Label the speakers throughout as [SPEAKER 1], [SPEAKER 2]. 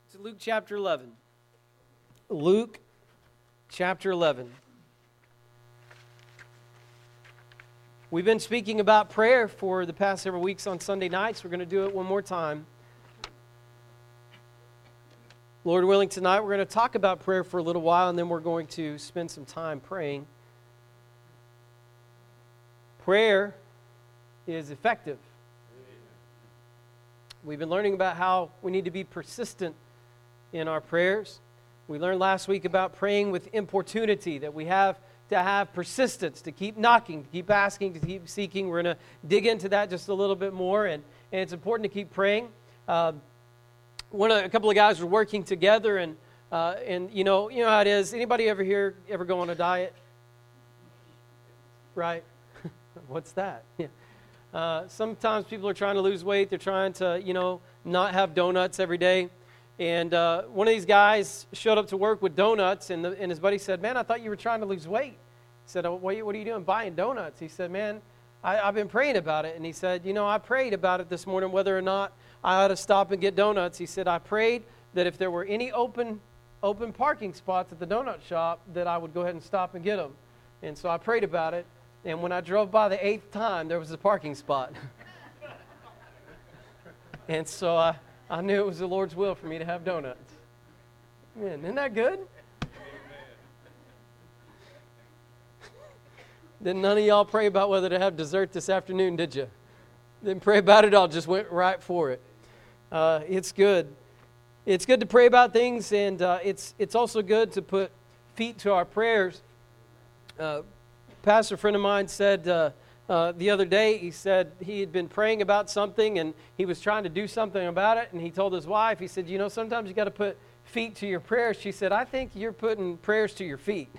[SPEAKER 1] To Luke chapter 11. Luke chapter 11. We've been speaking about prayer for the past several weeks on Sunday nights. We're going to do it one more time. Lord willing, tonight we're going to talk about prayer for a little while, and then we're going to spend some time praying. Prayer is effective. We've been learning about how we need to be persistent in our prayers. We learned last week about praying with importunity, that we have to have persistence, to keep knocking, to keep asking, to keep seeking. We're going to dig into that just a little bit more, and it's important to keep praying. A couple of guys were working together, and you know how it is. Anybody ever go on a diet? Right? What's that? Yeah. Sometimes people are trying to lose weight. They're trying to, not have donuts every day. And one of these guys showed up to work with donuts, and his buddy said, "Man, I thought you were trying to lose weight." He said, "What are you doing buying donuts?" He said, "Man, I've been praying about it." And he said, "I prayed about it this morning, whether or not I ought to stop and get donuts." He said, "I prayed that if there were any open parking spots at the donut shop, that I would go ahead and stop and get them. And so I prayed about it. And when I drove by the 8th time, there was a parking spot." And so I knew it was the Lord's will for me to have donuts. Man, isn't that good? Then none of y'all pray about whether to have dessert this afternoon, did you? Didn't pray about it all, just went right for it. It's good. It's good to pray about things, and it's also good to put feet to our prayers. Pastor friend of mine said the other day, he said he had been praying about something and he was trying to do something about it, and he told his wife, he said, sometimes you got to put feet to your prayers. She said, "I think you're putting prayers to your feet."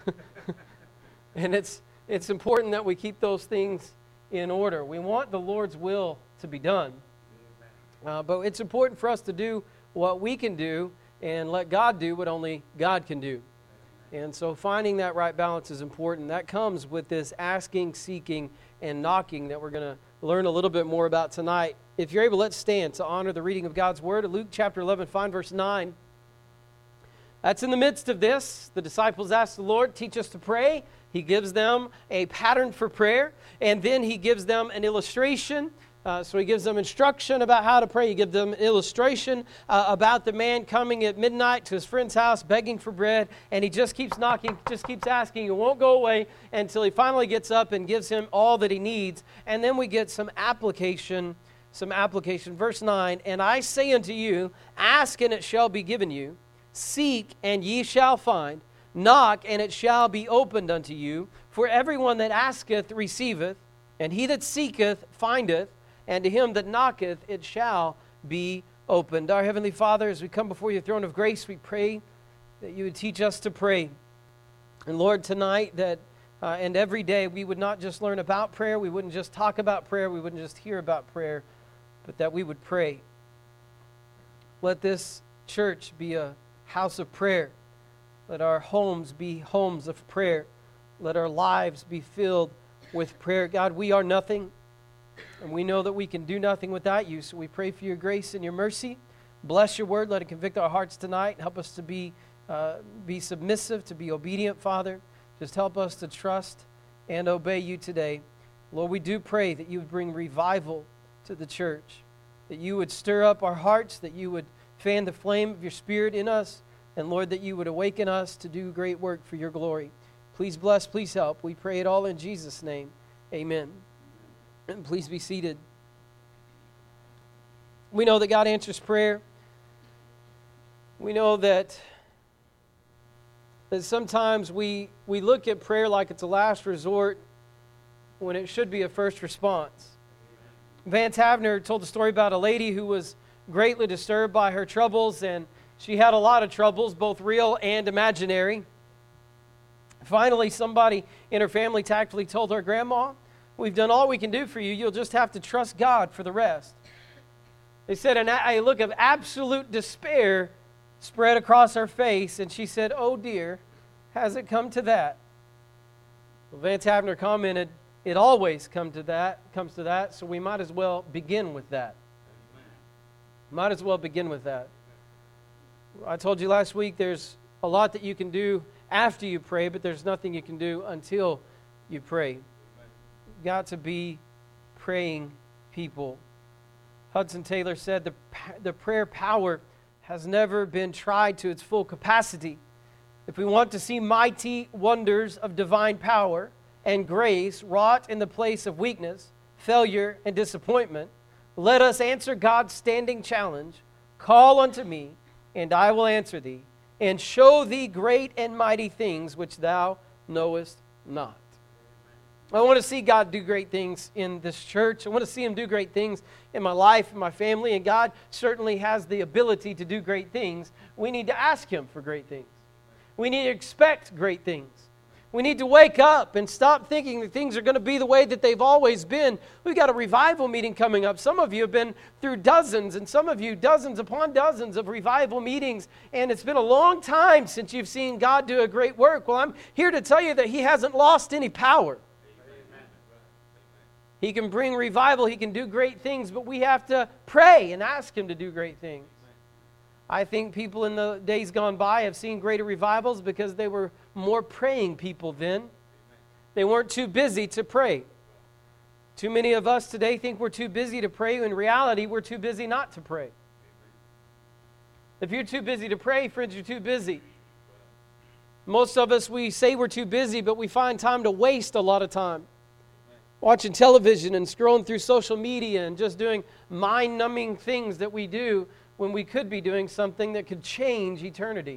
[SPEAKER 1] And it's important that we keep those things in order. We want the Lord's will to be done. But it's important for us to do what we can do and let God do what only God can do. And so finding that right balance is important. That comes with this asking, seeking, and knocking that we're going to learn a little bit more about tonight. If you're able, let's stand to honor the reading of God's Word. Luke chapter 11, find verse 9. That's in the midst of this. The disciples ask the Lord, "Teach us to pray." He gives them a pattern for prayer, and then He gives them an illustration. So He gives them instruction about how to pray. He gives them an illustration about the man coming at midnight to his friend's house begging for bread, and he just keeps knocking, just keeps asking. It won't go away until he finally gets up and gives him all that he needs. And then we get some application. Verse 9, "And I say unto you, ask and it shall be given you. Seek and ye shall find. Knock and it shall be opened unto you. For everyone that asketh receiveth, and he that seeketh findeth, and to him that knocketh it shall be opened." Our Heavenly Father, as we come before your throne of grace, we pray that you would teach us to pray. And Lord, tonight that and every day we would not just learn about prayer, we wouldn't just talk about prayer, we wouldn't just hear about prayer, but that we would pray. Let this church be a house of prayer. Let our homes be homes of prayer. Let our lives be filled with prayer. God, we are nothing. And we know that we can do nothing without you, so we pray for your grace and your mercy. Bless your word. Let it convict our hearts tonight. Help us to be submissive, to be obedient, Father. Just help us to trust and obey you today. Lord, we do pray that you would bring revival to the church, that you would stir up our hearts, that you would fan the flame of your Spirit in us, and Lord, that you would awaken us to do great work for your glory. Please bless, please help. We pray it all in Jesus' name. Amen. And please be seated. We know that God answers prayer. We know that sometimes we look at prayer like it's a last resort when it should be a first response. Van Tavener told a story about a lady who was greatly disturbed by her troubles, and she had a lot of troubles, both real and imaginary. Finally, somebody in her family tactfully told her, "Grandma, we've done all we can do for you. You'll just have to trust God for the rest." They said a look of absolute despair spread across her face, and she said, "Oh dear, has it come to that?" Well, Van Tavener commented, "It always comes to that, so we might as well begin with that." Might as well begin with that. I told you last week there's a lot that you can do after you pray, but there's nothing you can do until you pray. You've got to be praying people. Hudson Taylor said the prayer power has never been tried to its full capacity. If we want to see mighty wonders of divine power and grace wrought in the place of weakness, failure, and disappointment, let us answer God's standing challenge, call unto me, and I will answer thee, and show thee great and mighty things which thou knowest not. I want to see God do great things in this church. I want to see Him do great things in my life and my family, and God certainly has the ability to do great things. We need to ask Him for great things. We need to expect great things. We need to wake up and stop thinking that things are going to be the way that they've always been. We've got a revival meeting coming up. Some of you have been through dozens, and some of you dozens upon dozens of revival meetings, and it's been a long time since you've seen God do a great work. Well, I'm here to tell you that He hasn't lost any power. He can bring revival. He can do great things, but we have to pray and ask Him to do great things. I think people in the days gone by have seen greater revivals because they were more praying people then. They weren't too busy to pray. Too many of us today think we're too busy to pray. In reality, we're too busy not to pray. If you're too busy to pray, friends, you're too busy. Most of us, we say we're too busy, but we find time to waste a lot of time. Watching television and scrolling through social media and just doing mind-numbing things that we do when we could be doing something that could change eternity.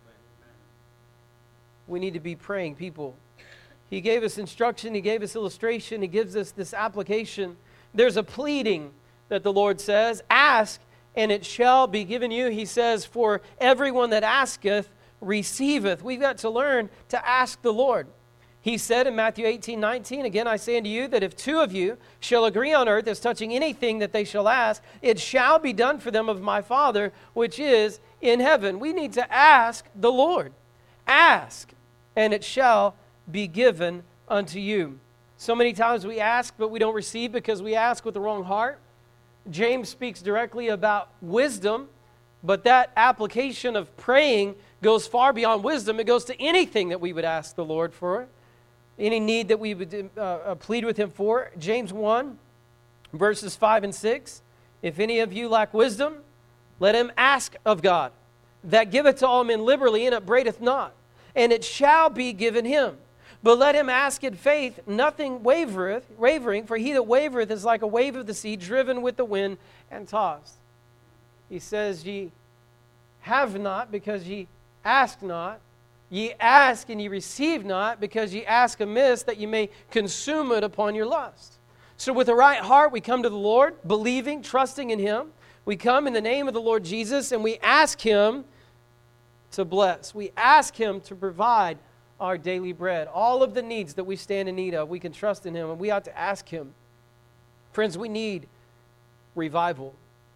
[SPEAKER 1] We need to be praying people. He gave us instruction. He gave us illustration. He gives us this application. There's a pleading that the Lord says, ask and it shall be given you. He says, for everyone that asketh, receiveth. We've got to learn to ask the Lord. He said in Matthew 18:19, again I say unto you that if two of you shall agree on earth as touching anything that they shall ask, it shall be done for them of my Father which is in heaven. We need to ask the Lord. Ask, and it shall be given unto you. So many times we ask, but we don't receive because we ask with the wrong heart. James speaks directly about wisdom, but that application of praying goes far beyond wisdom. It goes to anything that we would ask the Lord for. Any need that we would plead with Him for. James 1, verses 5 and 6. If any of you lack wisdom, let him ask of God, that giveth to all men liberally and upbraideth not, and it shall be given him. But let him ask in faith, nothing wavering, for he that wavereth is like a wave of the sea, driven with the wind and tossed. He says, ye have not because ye ask not. Ye ask and ye receive not, because ye ask amiss, that ye may consume it upon your lust. So with a right heart we come to the Lord, believing, trusting in Him. We come in the name of the Lord Jesus, and we ask Him to bless. We ask Him to provide our daily bread. All of the needs that we stand in need of, we can trust in Him, and we ought to ask Him. Friends, we need revival.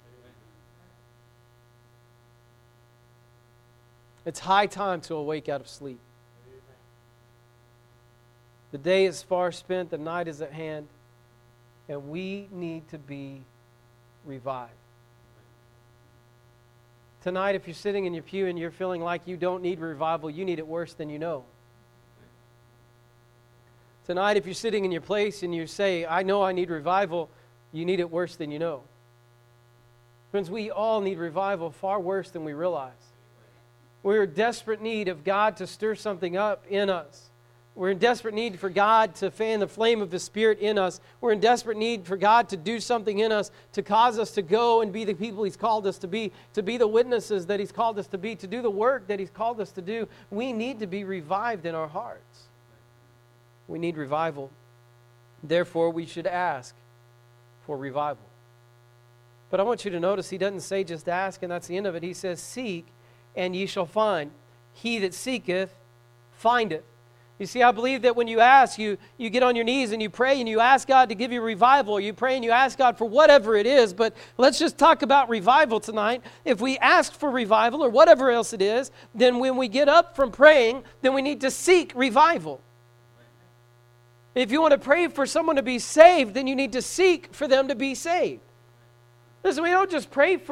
[SPEAKER 1] It's high time to awake out of sleep. The day is far spent, the night is at hand, and we need to be revived. Tonight, if you're sitting in your pew and you're feeling like you don't need revival, you need it worse than you know. Tonight, if you're sitting in your place and you say, I know I need revival, you need it worse than you know. Friends, we all need revival far worse than we realize. We're in desperate need of God to stir something up in us. We're in desperate need for God to fan the flame of His Spirit in us. We're in desperate need for God to do something in us to cause us to go and be the people He's called us to be the witnesses that He's called us to be, to do the work that He's called us to do. We need to be revived in our hearts. We need revival. Therefore, we should ask for revival. But I want you to notice He doesn't say just ask and that's the end of it. He says, seek and ye shall find. He that seeketh, findeth. You see, I believe that when you ask, you get on your knees and you pray and you ask God to give you revival, or you pray and you ask God for whatever it is. But let's just talk about revival tonight. If we ask for revival or whatever else it is, then when we get up from praying, then we need to seek revival. If you want to pray for someone to be saved, then you need to seek for them to be saved. Listen, we don't just pray for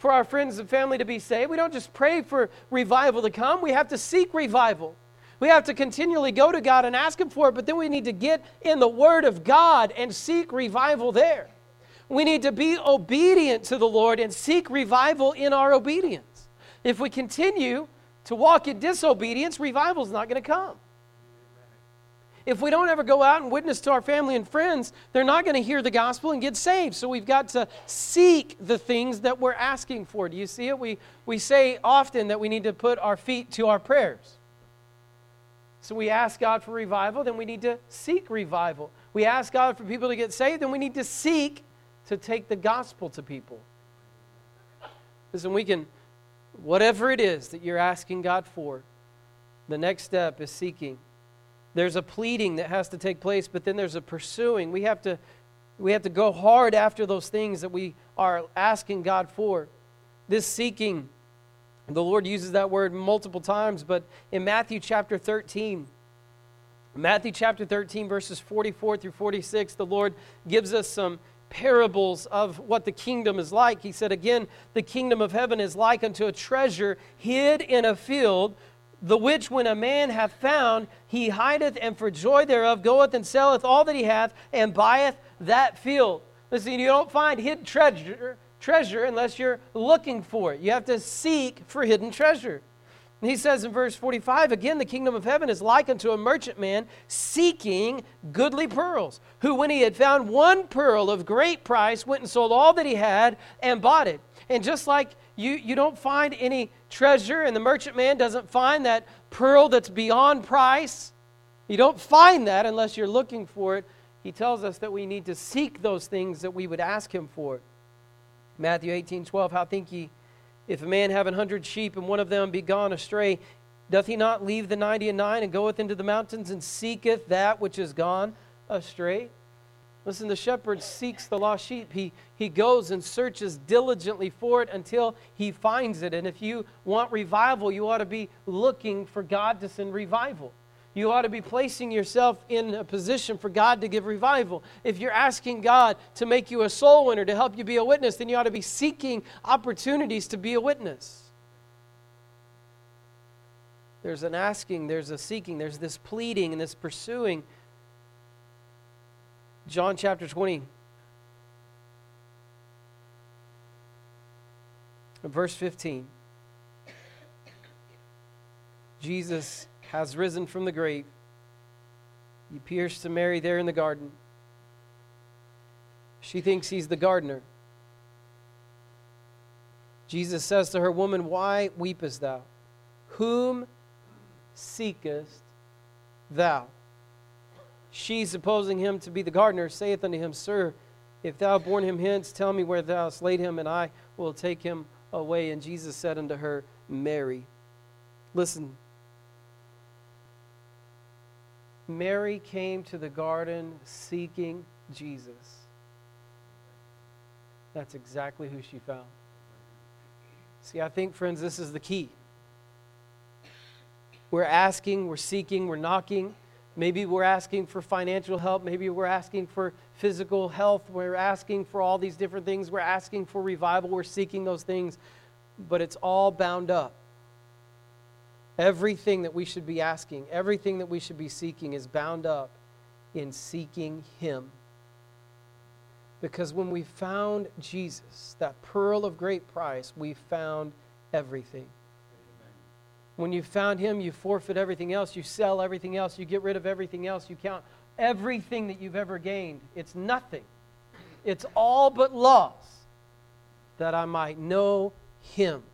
[SPEAKER 1] for our friends and family to be saved. We don't just pray for revival to come. We have to seek revival. We have to continually go to God and ask Him for it, but then we need to get in the Word of God and seek revival there. We need to be obedient to the Lord and seek revival in our obedience. If we continue to walk in disobedience, revival is not going to come. If we don't ever go out and witness to our family and friends, they're not going to hear the gospel and get saved. So we've got to seek the things that we're asking for. Do you see it? We say often that we need to put our feet to our prayers. So we ask God for revival, then we need to seek revival. We ask God for people to get saved, then we need to seek to take the gospel to people. Listen, we can, whatever it is that you're asking God for, the next step is seeking. There's a pleading that has to take place, but then there's a pursuing. We have to go hard after those things that we are asking God for. This seeking, the Lord uses that word multiple times, but in Matthew chapter 13, verses 44 through 46, the Lord gives us some parables of what the kingdom is like. He said, again, the kingdom of heaven is like unto a treasure hid in a field, the which when a man hath found, he hideth, and for joy thereof goeth and selleth all that he hath, and buyeth that field. Listen, you don't find hidden treasure unless you're looking for it. You have to seek for hidden treasure. And he says in verse 45, again, the kingdom of heaven is like unto a merchant man seeking goodly pearls, who when he had found one pearl of great price, went and sold all that he had and bought it. And just like you don't find any treasure, and the merchant man doesn't find that pearl that's beyond price, you don't find that unless you're looking for it. He tells us that we need to seek those things that we would ask Him for. Matthew 18:12, how think ye, if a man have 100 sheep, and one of them be gone astray, doth he not leave the 99 and goeth into the mountains and seeketh that which is gone astray? Listen, the shepherd seeks the lost sheep. He goes and searches diligently for it until he finds it. And if you want revival, you ought to be looking for God to send revival. You ought to be placing yourself in a position for God to give revival. If you're asking God to make you a soul winner, to help you be a witness, then you ought to be seeking opportunities to be a witness. There's an asking, there's a seeking, there's this pleading and this pursuing. John chapter 20, verse 15. Jesus has risen from the grave. He appears to Mary there in the garden. She thinks He's the gardener. Jesus says to her, woman, why weepest thou? Whom seekest thou? She, supposing Him to be the gardener, saith unto Him, Sir, if thou have borne him hence, tell me where thou hast laid him, and I will take him away. And Jesus said unto her, Mary. Listen, Mary came to the garden seeking Jesus. That's exactly who she found. See, I think, friends, this is the key. We're asking, we're seeking, we're knocking. Maybe we're asking for financial help. Maybe we're asking for physical health. We're asking for all these different things. We're asking for revival. We're seeking those things. But it's all bound up. Everything that we should be asking, everything that we should be seeking is bound up in seeking Him. Because when we found Jesus, that pearl of great price, we found everything. When you found Him, you forfeit everything else. You sell everything else. You get rid of everything else. You count everything that you've ever gained. It's nothing. It's all but loss, that I might know Him.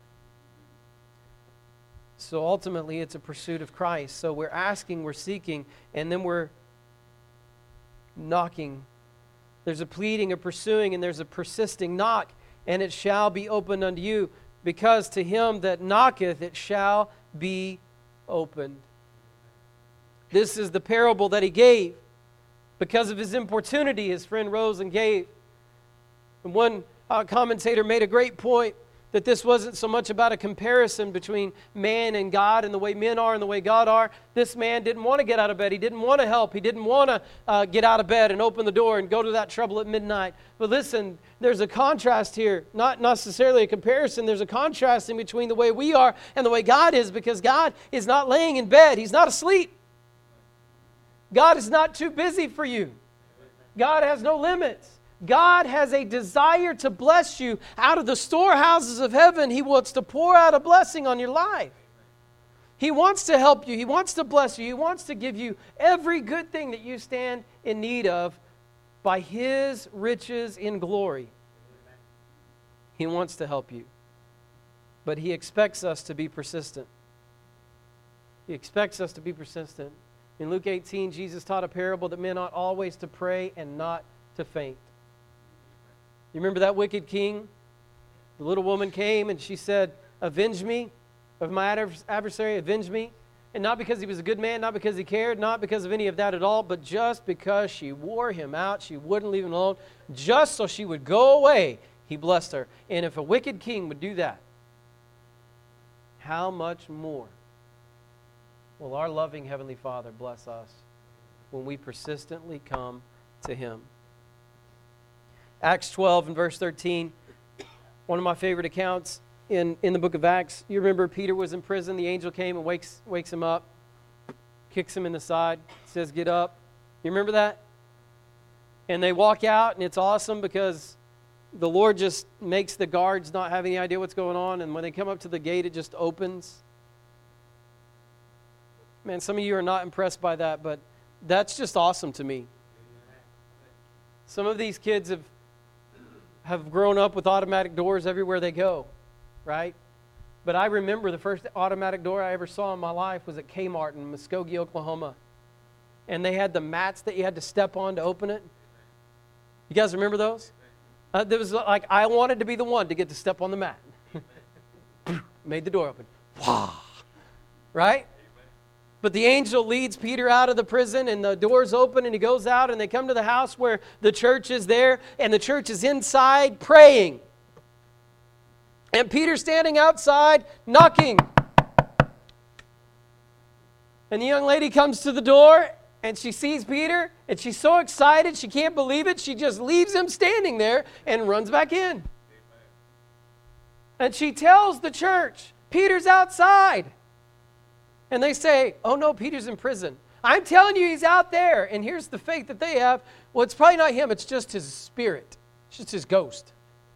[SPEAKER 1] So ultimately, it's a pursuit of Christ. So we're asking, we're seeking, and then we're knocking. There's a pleading, a pursuing, and there's a persisting. Knock, and it shall be opened unto you. Because to him that knocketh, it shall be opened. This is the parable that He gave. Because of his importunity, his friend rose and gave. And one commentator made a great point. that this wasn't so much about a comparison between man and God and the way men are and the way God are. This man didn't want to get out of bed. He didn't want to help. He didn't want to get out of bed and open the door and go to that trouble at midnight. But listen, there's a contrast here, not necessarily a comparison. There's a contrast in between the way we are and the way God is, because God is not laying in bed. He's not asleep. God is not too busy for you. God has no limits. God has a desire to bless you. Out of the storehouses of heaven, He wants to pour out a blessing on your life. He wants to help you. He wants to bless you. He wants to give you every good thing that you stand in need of by His riches in glory. He wants to help you. But He expects us to be persistent. He expects us to be persistent. In Luke 18, Jesus taught a parable that men ought always to pray and not to faint. You remember that wicked king? The little woman came and she said, "Avenge me of my adversary, avenge me." And not because he was a good man, not because he cared, not because of any of that at all, but just because she wore him out, she wouldn't leave him alone, just so she would go away, He blessed her. And if a wicked king would do that, how much more will our loving Heavenly Father bless us when we persistently come to Him? Acts 12 and verse 13, one of my favorite accounts in the book of Acts. You remember Peter was in prison. The angel came and wakes him up, kicks him in the side, says, "Get up." You remember that? And they walk out, and it's awesome because the Lord just makes the guards not have any idea what's going on. And when they come up to the gate, it just opens. Man, some of you are not impressed by that, but that's just awesome to me. Some of these kids have grown up with automatic doors everywhere they go, right? But I remember the first automatic door I ever saw in my life was at Kmart in Muskogee, Oklahoma. And they had the mats that you had to step on to open it. You guys remember those? There was like, I wanted to be the one to get to step on the mat. Made the door open. Wow. Right? But the angel leads Peter out of the prison, and the doors open, and he goes out, and they come to the house where the church is there, and the church is inside praying. And Peter's standing outside knocking. And the young lady comes to the door, and she sees Peter, and she's so excited, she can't believe it. She just leaves him standing there and runs back in. And she tells the church, "Peter's outside." And they say, "Oh no, Peter's in prison." "I'm telling you, he's out there." And here's the faith that they have. Well, it's probably not him. It's just his spirit. It's just his ghost.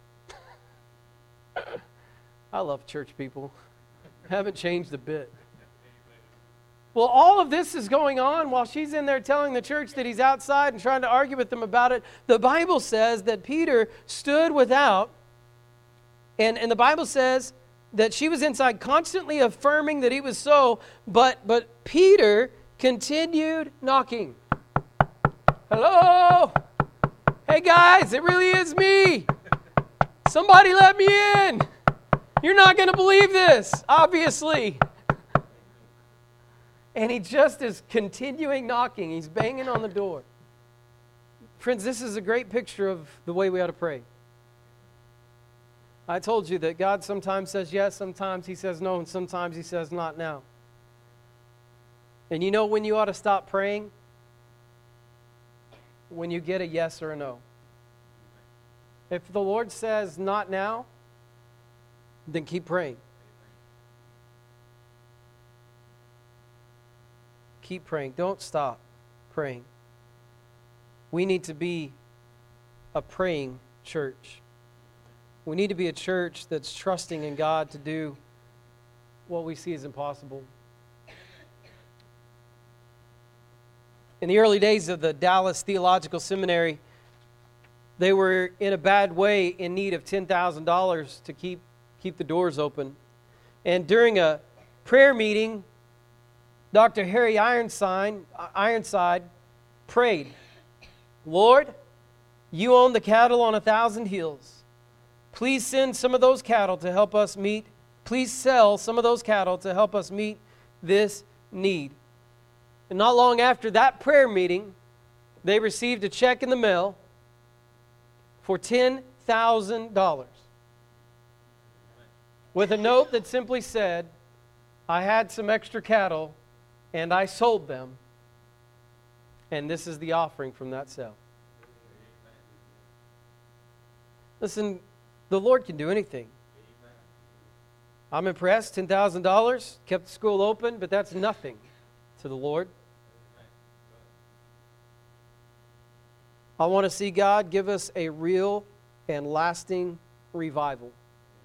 [SPEAKER 1] I love church people. Haven't changed a bit. Well, all of this is going on while she's in there telling the church that he's outside and trying to argue with them about it. The Bible says that Peter stood without, and the Bible says that she was inside constantly affirming that he was so, but Peter continued knocking. "Hello? Hey guys, it really is me. Somebody let me in. You're not going to believe this, obviously." And he just is continuing knocking. He's banging on the door. Friends, this is a great picture of the way we ought to pray. I told you that God sometimes says yes, sometimes He says no, and sometimes He says not now. And you know when you ought to stop praying? When you get a yes or a no. If the Lord says not now, then keep praying. Keep praying. Don't stop praying. We need to be a praying church. We need to be a church that's trusting in God to do what we see as impossible. In the early days of the Dallas Theological Seminary, they were in a bad way in need of $10,000 to keep the doors open. And during a prayer meeting, Dr. Harry Ironside prayed, "Lord, you own the cattle on 1,000 hills. Please send some of those cattle to help us meet. Please sell some of those cattle to help us meet this need." And not long after that prayer meeting, they received a check in the mail for $10,000. with a note that simply said, I had some extra cattle and I sold them, and this is the offering from that sale. Listen, the Lord can do anything. I'm impressed. $10,000, kept the school open, but that's nothing to the Lord. I want to see God give us a real and lasting revival.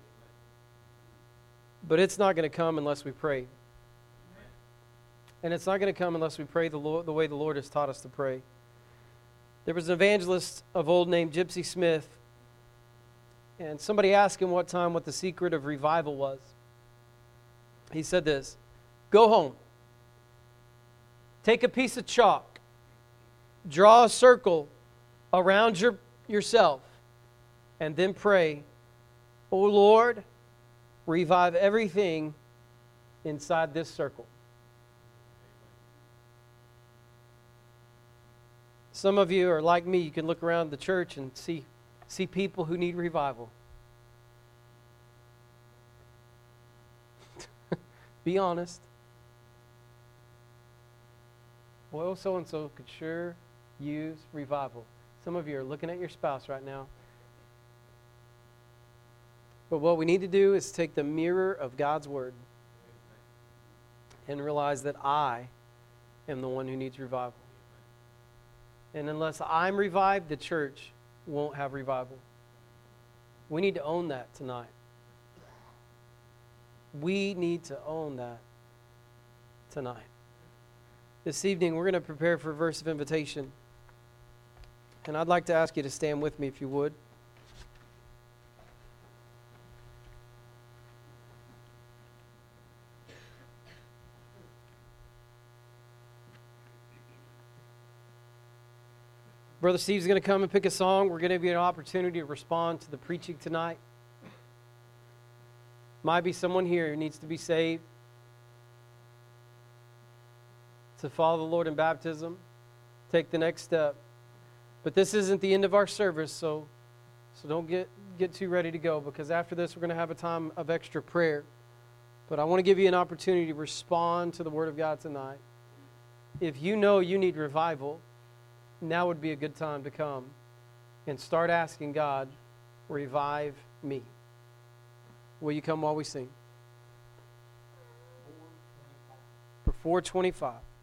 [SPEAKER 1] But it's not going to come unless we pray. And it's not going to come unless we pray the way the Lord has taught us to pray. There was an evangelist of old named Gypsy Smith, and somebody asked him what the secret of revival was. He said this: go home, take a piece of chalk, draw a circle around yourself, and then pray, "Oh Lord, revive everything inside this circle." Some of you are like me. You can look around the church and see people who need revival. Be honest. Well, so-and-so could sure use revival. Some of you are looking at your spouse right now. But what we need to do is take the mirror of God's Word and realize that I am the one who needs revival. And unless I'm revived, the church won't have revival. We need to own that tonight. We need to own that tonight. This evening, we're going to prepare for a verse of invitation. And I'd like to ask you to stand with me if you would. Brother Steve's going to come and pick a song. We're going to give you an opportunity to respond to the preaching tonight. Might be someone here who needs to be saved, to follow the Lord in baptism, take the next step. But this isn't the end of our service, so don't get too ready to go, because after this we're going to have a time of extra prayer. But I want to give you an opportunity to respond to the Word of God tonight. If you know you need revival, now would be a good time to come and start asking God, revive me. Will you come while we sing? For 425.